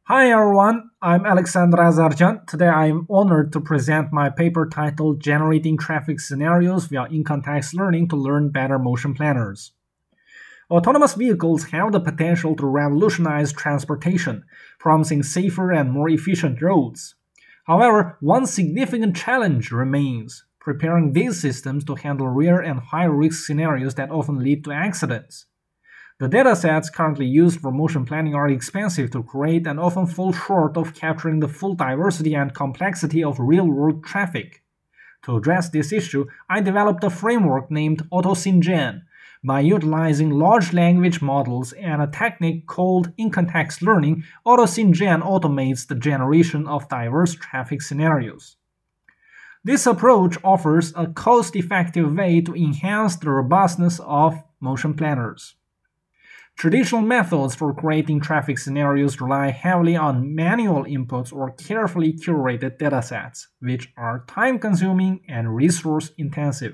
Hi everyone, I'm Alexander Azarjan. Today I am honored to present my paper titled Generating Traffic Scenarios via In-Context Learning to Learn Better Motion Planners. Autonomous vehicles have the potential to revolutionize transportation, promising safer and more efficient roads. However, one significant challenge remains: preparing these systems to handle rare and high-risk scenarios that often lead to accidents. The datasets currently used for motion planning are expensive to create and often fall short of capturing the full diversity and complexity of real-world traffic. To address this issue, I developed a framework named AutoSynGen. By utilizing large language models and a technique called in-context learning, AutoSynGen automates the generation of diverse traffic scenarios. This approach offers a cost-effective way to enhance the robustness of motion planners. Traditional methods for creating traffic scenarios rely heavily on manual inputs or carefully curated datasets, which are time-consuming and resource-intensive.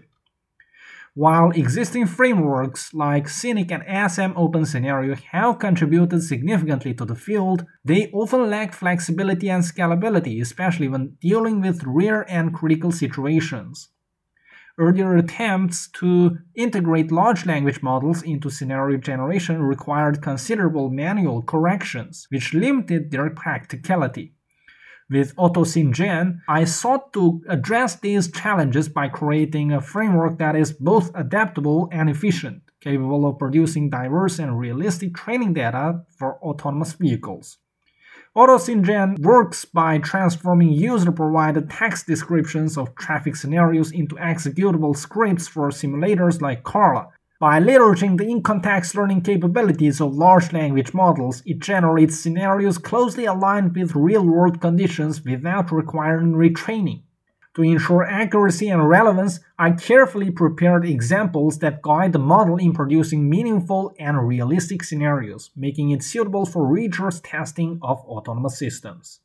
While existing frameworks like Scenic and SM Open Scenario have contributed significantly to the field, they often lack flexibility and scalability, especially when dealing with rare and critical situations. Earlier attempts to integrate large language models into scenario generation required considerable manual corrections, which limited their practicality. With AutoSynGen, I sought to address these challenges by creating a framework that is both adaptable and efficient, capable of producing diverse and realistic training data for autonomous vehicles. AutoSynGen works by transforming user-provided text descriptions of traffic scenarios into executable scripts for simulators like Carla. By leveraging the in-context learning capabilities of large language models, it generates scenarios closely aligned with real-world conditions without requiring retraining. To ensure accuracy and relevance, I carefully prepared examples that guide the model in producing meaningful and realistic scenarios, making it suitable for rigorous testing of autonomous systems.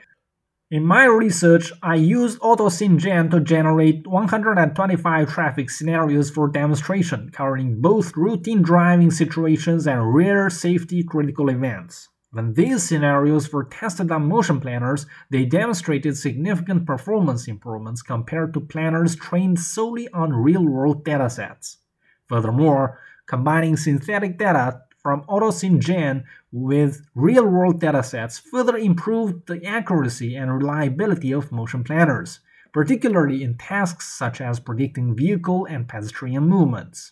In my research, I used AutoSynGen to generate 125 traffic scenarios for demonstration, covering both routine driving situations and rare safety-critical events. When these scenarios were tested on motion planners, they demonstrated significant performance improvements compared to planners trained solely on real-world datasets. Furthermore, combining synthetic data from AutoSynGen with real-world datasets further improved the accuracy and reliability of motion planners, particularly in tasks such as predicting vehicle and pedestrian movements.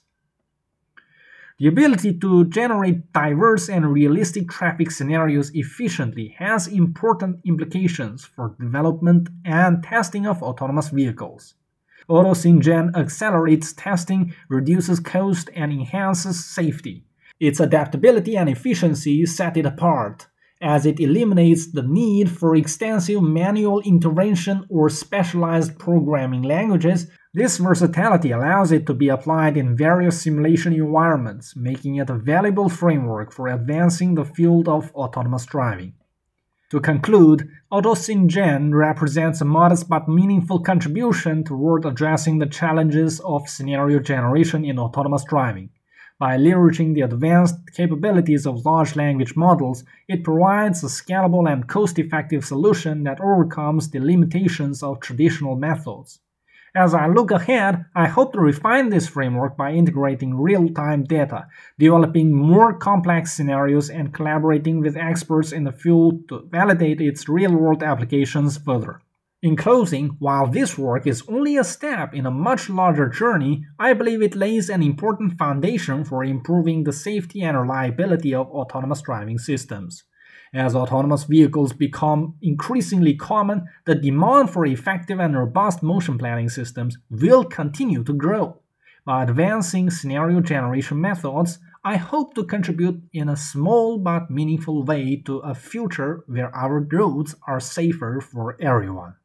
The ability to generate diverse and realistic traffic scenarios efficiently has important implications for development and testing of autonomous vehicles. AutoSynGen accelerates testing, reduces cost, and enhances safety. Its adaptability and efficiency set it apart, as it eliminates the need for extensive manual intervention or specialized programming languages. This versatility allows it to be applied in various simulation environments, making it a valuable framework for advancing the field of autonomous driving. To conclude, AutoSynGen represents a modest but meaningful contribution toward addressing the challenges of scenario generation in autonomous driving. By leveraging the advanced capabilities of large language models, it provides a scalable and cost-effective solution that overcomes the limitations of traditional methods. As I look ahead, I hope to refine this framework by integrating real-time data, developing more complex scenarios, and collaborating with experts in the field to validate its real-world applications further. In closing, while this work is only a step in a much larger journey, I believe it lays an important foundation for improving the safety and reliability of autonomous driving systems. As autonomous vehicles become increasingly common, the demand for effective and robust motion planning systems will continue to grow. By advancing scenario generation methods, I hope to contribute in a small but meaningful way to a future where our roads are safer for everyone.